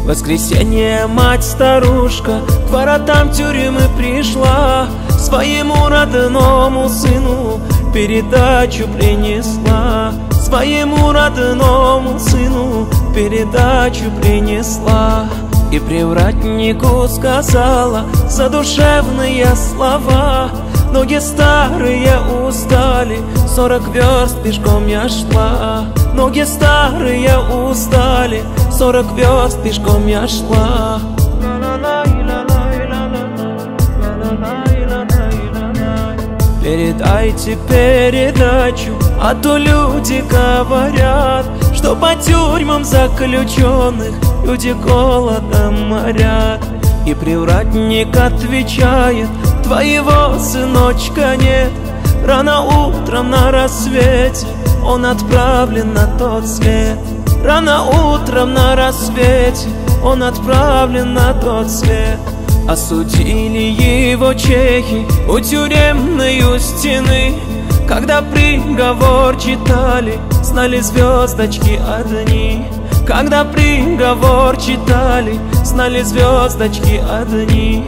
воскресенье мать-старушка к воротам тюрьмы пришла, своему родному сыну передачу принесла, своему родному сыну передачу принесла. И привратнику сказала задушевные слова: ноги старые устали, 40 верст пешком я шла. Ноги старые устали, 40 верст пешком я шла. Передайте передачу, а то люди говорят, что по тюрьмам заключенных люди голодом морят. И привратник отвечает: твоего сыночка нет, рано утром на рассвете он отправлен на тот свет. Рано утром на рассвете он отправлен на тот свет. Осудили его чехи у тюремной стены, когда приговор читали, знали звездочки одни. Когда приговор читали, знали звездочки одни.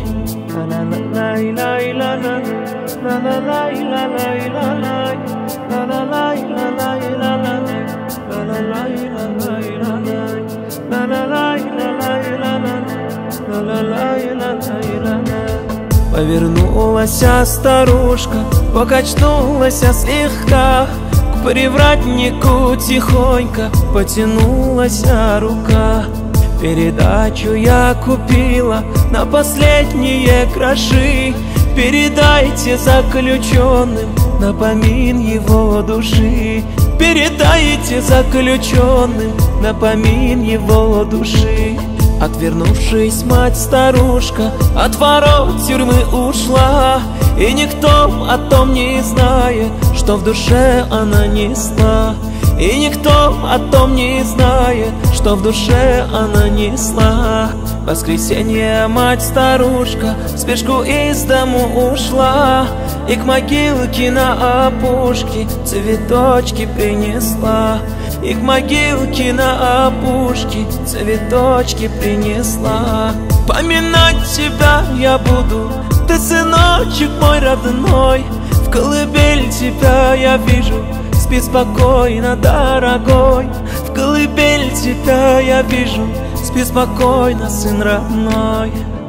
Повернулась старушка, покачнулась слегка, к привратнику тихонько потянулась рука. Передачу я купила на последние гроши, передайте заключенным на помин его души. Передайте заключенным на помин его души. Отвернувшись, мать-старушка от ворот тюрьмы ушла, и никто о том не знает, что в душе она несла. И никто о том не знает, что в душе она несла. В воскресенье мать-старушка в спешку из дому ушла, и к могилке на опушке цветочки принесла. И к могилке на опушке цветочки принесла. Поминать тебя я буду, ты сыночек мой родной, в колыбель тебя я вижу, спи спокойно, дорогой. В колыбель тебя я вижу, спи спокойно, сын родной.